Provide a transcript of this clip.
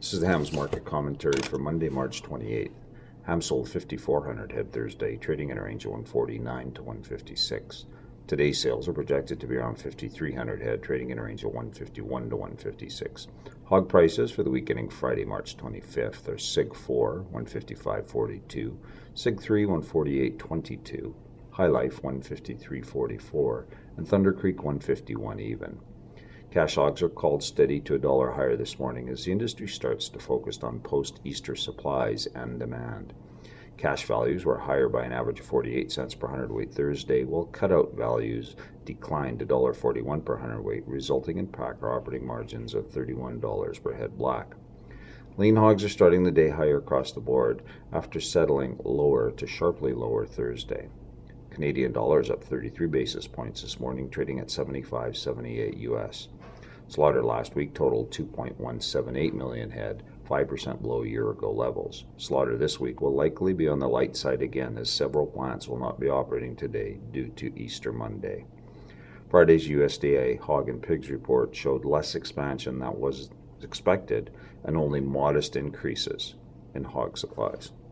This is the Hams market commentary for Monday, March 28th. Hams sold 5,400 head Thursday, trading in a range of 149 to 156. Today's sales are projected to be around 5,300 head, trading in a range of 151 to 156. Hog prices for the week ending Friday, March 25th are Sig 4, 155.42, Sig 3, 148.22, High Life, 153.44, and Thunder Creek, 151 even. Cash hogs are called steady to $1 higher this morning as the industry starts to focus on post-Easter supplies and demand. Cash values were higher by an average of 48 cents per hundredweight Thursday, while cutout values declined to $1.41 per hundredweight, resulting in packer operating margins of $31 per head black. Lean hogs are starting the day higher across the board after settling lower to sharply lower Thursday. Canadian dollar is up 33 basis points this morning, trading at 75.78 US. Slaughter last week totaled 2.178 million head, 5% below year-ago levels. Slaughter this week will likely be on the light side again, as several plants will not be operating today due to Easter Monday. Friday's USDA hog and pigs report showed less expansion than was expected and only modest increases in hog supplies.